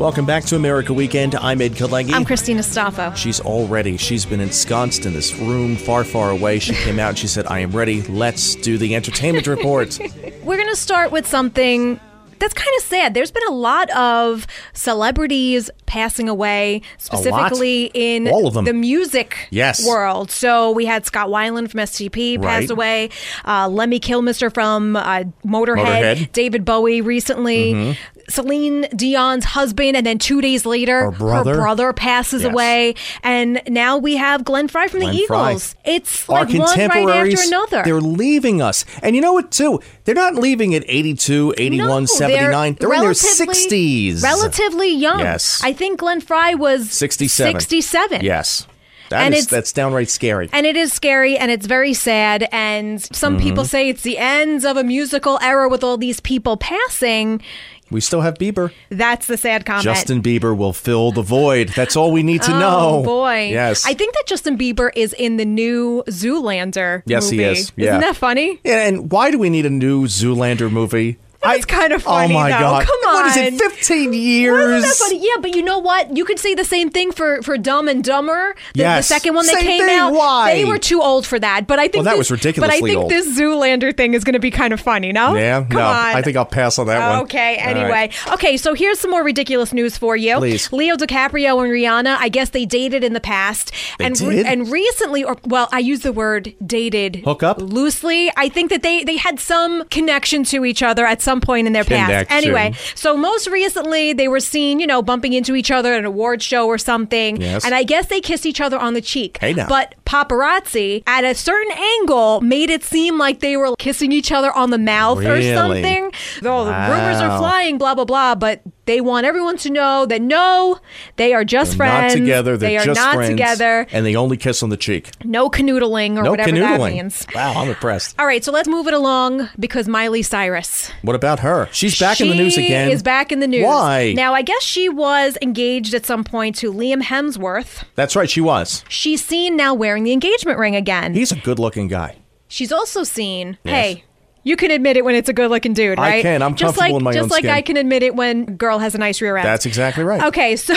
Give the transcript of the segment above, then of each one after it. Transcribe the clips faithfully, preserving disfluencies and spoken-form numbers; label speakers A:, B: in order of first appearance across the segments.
A: Welcome back to America Weekend. I'm Ed Kalegi.
B: I'm Christina Staffo.
A: She's all ready. She's been ensconced in this room far, far away. She came out and she said, I am ready. Let's do the entertainment report.
B: We're going to start with something that's kind of sad. There's been a lot of celebrities passing away, specifically in
A: All of them.
B: the music
A: Yes.
B: world. So we had Scott Weiland from S T P
A: Right.
B: passed away, uh, Lemmy Kilmister from uh, Motorhead,
A: Motorhead.
B: David Bowie recently, mm-hmm. Celine Dion's husband, and then two days later,
A: Her brother.
B: her brother passes
A: Yes.
B: away. And now we have Glenn Frey from
A: Glenn
B: the
A: Frey.
B: Eagles. It's
A: Our
B: like one right
A: contemporaries,
B: after another.
A: they're leaving us. And you know what, too? They're not leaving at eighty-two, eighty-one,
B: No,
A: seventy-nine. They're, in their
B: relatively-
A: sixties.
B: Relatively young.
A: Yes.
B: I think Glenn Frey was
A: sixty-seven.
B: sixty-seven.
A: Yes. That
B: And
A: is,
B: it's-
A: that's downright scary.
B: And it is scary and it's very sad. And some
A: Mm-hmm.
B: people say it's the end of a musical era with all these people passing.
A: We still have Bieber.
B: That's the sad comment.
A: Justin Bieber will fill the void. That's all we need to
B: oh,
A: know.
B: boy.
A: Yes.
B: I think that Justin Bieber is in the new Zoolander
A: Yes,
B: movie.
A: he is. Yeah.
B: Isn't that funny?
A: Yeah, and why do we need a new Zoolander movie?
B: That's kind of funny,
A: Oh my
B: though.
A: God!
B: Come
A: What is it?
B: on.
A: Fifteen years?
B: Wasn't that funny? Yeah, but you know what? You could say the same thing for, for Dumb and Dumber. The,
A: Yes.
B: the second one that
A: Same
B: came
A: thing.
B: out.
A: Why?
B: They were too old for that. But I think
A: Well, that
B: this,
A: was ridiculously
B: But I think
A: old.
B: this Zoolander thing is going to be kind of funny. No?
A: Yeah,
B: Come
A: no.
B: on.
A: I think I'll pass on that one.
B: Okay,
A: All
B: anyway.
A: right.
B: Okay, so here's some more ridiculous news for you.
A: Please.
B: Leo DiCaprio and Rihanna, I guess they dated in the past.
A: They
B: and
A: did?
B: and recently, or well, I use the word dated
A: Hook up?
B: loosely. I think that they, they had some connection to each other at some point in their past.
A: Connection.
B: Anyway, so most recently they were seen, you know, bumping into each other at an award show or something.
A: Yes.
B: And I guess they kissed each other on the cheek.
A: Hey, now.
B: But paparazzi at a certain angle made it seem like they were kissing each other on the mouth
A: Really?
B: or something. Oh, the rumors are
A: Wow.
B: flying, blah, blah, blah. But they want everyone to know that no, they are just
A: They're
B: friends.
A: not together. They're
B: they are
A: just
B: not
A: friends,
B: together.
A: and they only kiss on the cheek.
B: No canoodling or
A: No
B: whatever that
A: canoodling.
B: means.
A: Wow, I'm impressed.
B: All right, so let's move it along because Miley Cyrus.
A: What about her? She's back in the news again.
B: She is back in the news.
A: Why?
B: Now, I guess she was engaged at some point to Liam Hemsworth.
A: That's right, she was.
B: She's seen now wearing the engagement ring again.
A: He's a good-looking guy.
B: She's also seen,
A: Yes.
B: hey, you can admit it when it's a good-looking dude,
A: I
B: right?
A: can. I'm
B: just
A: comfortable
B: like,
A: in my
B: Just
A: own
B: like
A: skin.
B: I can admit it when a girl has a nice rear end.
A: That's exactly right.
B: Okay, so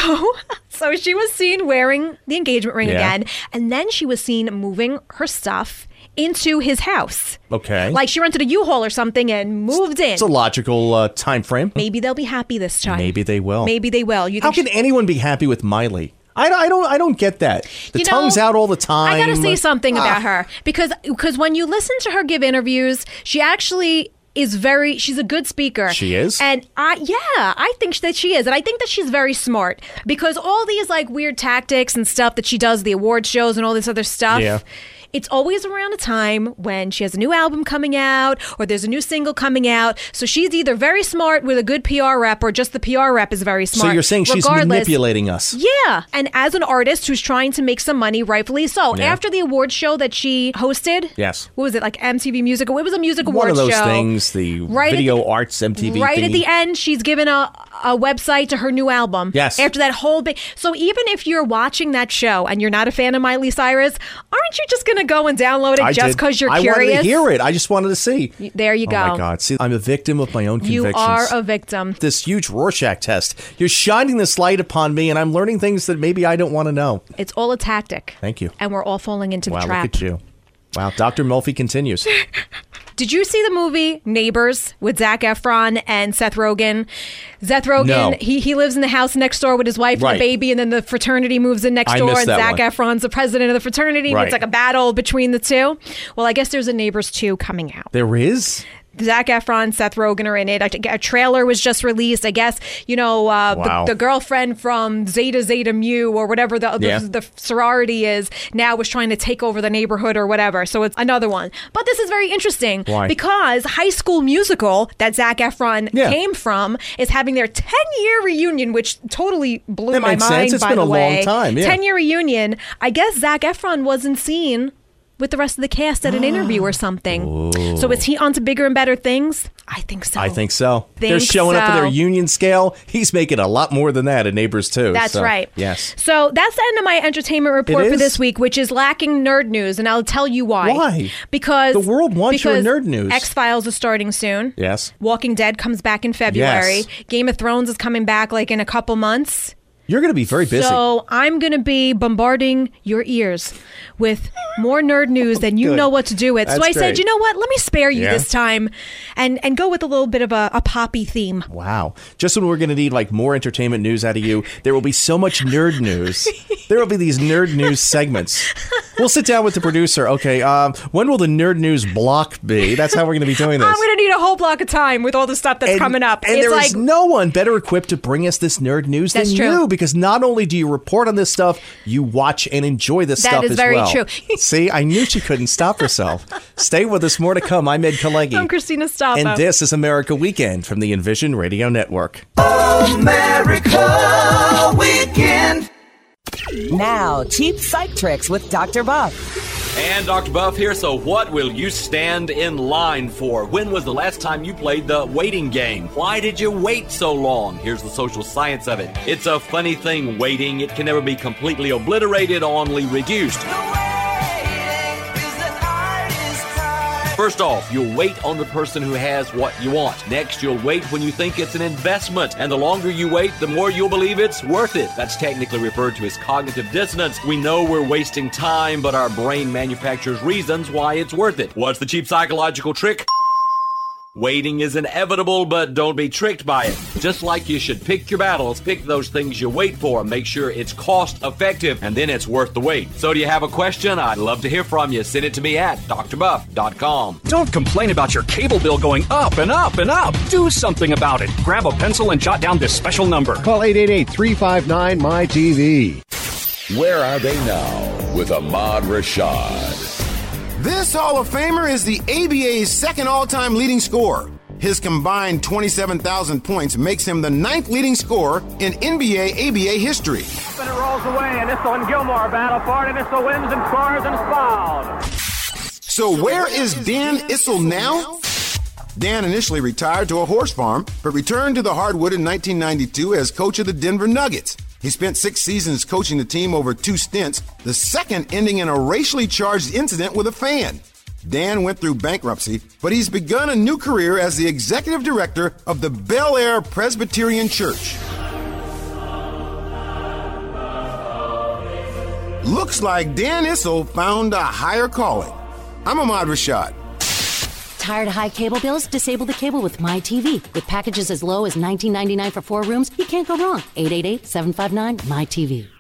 B: so she was seen wearing the engagement ring
A: Yeah.
B: again, and then she was seen moving her stuff into his house.
A: Okay.
B: Like she rented a U-Haul or something and moved in.
A: It's a logical uh, time frame.
B: Maybe they'll be happy this time.
A: Maybe they will.
B: Maybe they will. You
A: How
B: think
A: can anyone be happy with Miley? I don't, I don't, I don't get that. The
B: You know,
A: tongue's out all the time.
B: I gotta say something
A: Ah.
B: about her because because when you listen to her give interviews, she actually is very. She's a good speaker.
A: She is?
B: and I yeah, I think that she is, and I think that she's very smart because all these like weird tactics and stuff that she does, the award shows and all this other stuff.
A: Yeah.
B: It's always around a time when she has a new album coming out or there's a new single coming out. So she's either very smart with a good P R rep or just the P R rep is very smart.
A: So you're saying she's
B: Regardless-
A: manipulating us?
B: Yeah. And as an artist who's trying to make some money, rightfully so.
A: Yeah.
B: After the award show that she hosted,
A: Yes.
B: what was it, like M T V Music? It was a music
A: One
B: award
A: of those
B: show.
A: things, the
B: Right at
A: video
B: the-
A: arts M T V
B: Right
A: thingy.
B: at the end, she's given a, a website to her new album.
A: Yes.
B: After that whole big. So even if you're watching that show and you're not a fan of Miley Cyrus, aren't you just going to go and download it
A: I
B: just
A: did.
B: because you're
A: I
B: curious?
A: wanted to hear it. I just wanted to see.
B: There you go.
A: Oh my God! See, I'm a victim of my own
B: You
A: convictions.
B: are a victim.
A: This huge Rorschach test. You're shining this light upon me, and I'm learning things that maybe I don't want to know.
B: It's all a tactic.
A: Thank you.
B: And we're all falling into
A: Wow,
B: the trap.
A: look at you. Wow, Doctor Melfi continues.
B: Did you see the movie Neighbors with Zac Efron and Seth Rogen? Seth Rogen,
A: No.
B: he he lives in the house next door with his wife
A: Right.
B: and the baby, and then the fraternity moves in next
A: I
B: door,
A: missed
B: and
A: that
B: Zac
A: one.
B: Efron's the president of the fraternity. and
A: Right.
B: It's like a battle between the two. Well, I guess there's a Neighbors two coming out.
A: There is?
B: Zac Efron, Seth Rogen are in it. A, a trailer was just released. I guess, you know, uh,
A: Wow.
B: the, the girlfriend from Zeta Zeta Mu or whatever the,
A: Yeah.
B: the, the sorority is now was trying to take over the neighborhood or whatever. So it's another one. But this is very interesting
A: Why?
B: because High School Musical that Zac Efron
A: Yeah.
B: came from is having their ten-year reunion, which totally blew
A: That
B: my
A: makes
B: mind,
A: sense. It's
B: by
A: been
B: the
A: a long
B: way.
A: time, yeah.
B: ten-year reunion. I guess Zac Efron wasn't seen with the rest of the cast at an interview or something. Ooh. So is he on to bigger and better things? I think so.
A: I think so.
B: Think
A: They're showing
B: so.
A: up for their union scale. He's making a lot more than that in Neighbors too.
B: That's
A: so,
B: right.
A: Yes.
B: So that's the end of my entertainment report for this week, which is lacking nerd news, and I'll tell you why.
A: Why?
B: Because
A: the world wants your nerd news.
B: X-Files is starting soon.
A: Yes.
B: Walking Dead comes back in February.
A: Yes.
B: Game of Thrones is coming back like in a couple months.
A: You're going to be very busy.
B: So I'm going to be bombarding your ears with more nerd news than you
A: Good.
B: know what to do with.
A: That's
B: so I
A: great.
B: said, you know what? Let me spare you
A: Yeah.
B: this time and, and go with a little bit of a, a poppy theme.
A: Wow. Just when we're going to need like more entertainment news out of you, there will be so much nerd news. There will be these nerd news segments. We'll sit down with the producer. Okay, um, when will the nerd news block be? That's how we're going to be doing this.
B: I'm going to need a whole block of time with all the stuff that's
A: and,
B: coming up.
A: And
B: it's
A: there
B: like,
A: is no one better equipped to bring us this nerd news
B: That's
A: than
B: true.
A: you, because not only do you report on this stuff, you watch and enjoy this
B: That
A: stuff
B: is
A: as
B: very
A: well.
B: true.
A: See, I knew she couldn't stop herself. Stay with us. More to come. I'm Ed Kalegi.
B: I'm Christina Stoppa.
A: And this is America Weekend from the Envision Radio Network.
C: America Weekend.
D: Now, cheap psych tricks with Doctor Buff.
E: And Doctor Buff here, so what will you stand in line for? When was the last time you played the waiting game? Why did you wait so long? Here's the social science of it. It's a funny thing, waiting. It can never be completely obliterated, only reduced. First off, you'll wait on the person who has what you want. Next, you'll wait when you think it's an investment. And the longer you wait, the more you'll believe it's worth it. That's technically referred to as cognitive dissonance. We know we're wasting time, but our brain manufactures reasons why it's worth it. What's the cheap psychological trick? Waiting is inevitable, but don't be tricked by it. Just like you should pick your battles, pick those things you wait for. Make sure it's cost effective, and then it's worth the wait. So do you have a question? I'd love to hear from you. Send it to me at d r buff dot com.
F: Don't complain about your cable bill going up and up and up. Do something about it. Grab a pencil and jot down this special number.
G: Call eight eight eight, three five nine, M Y T V.
H: Where are they now with Ahmad Rashad?
I: This Hall of Famer is the A B A's second all-time leading scorer. His combined twenty-seven thousand points makes him the ninth leading scorer in N B A A B A history.
J: And it rolls away, and Issel and Gilmore battle for it, and Issel wins and scores and is fouled.
I: So where is Dan Issel now? Dan initially retired to a horse farm, but returned to the hardwood in nineteen ninety-two as coach of the Denver Nuggets. He spent six seasons coaching the team over two stints, the second ending in a racially charged incident with a fan. Dan went through bankruptcy, but he's begun a new career as the executive director of the Bel Air Presbyterian Church. Looks like Dan Issel found a higher calling. I'm Ahmad Rashad.
K: Tired of high cable bills? Disable the cable with MyTV. With packages as low as nineteen ninety-nine for four rooms, you can't go wrong. eight eight eight, seven five nine, M Y T V.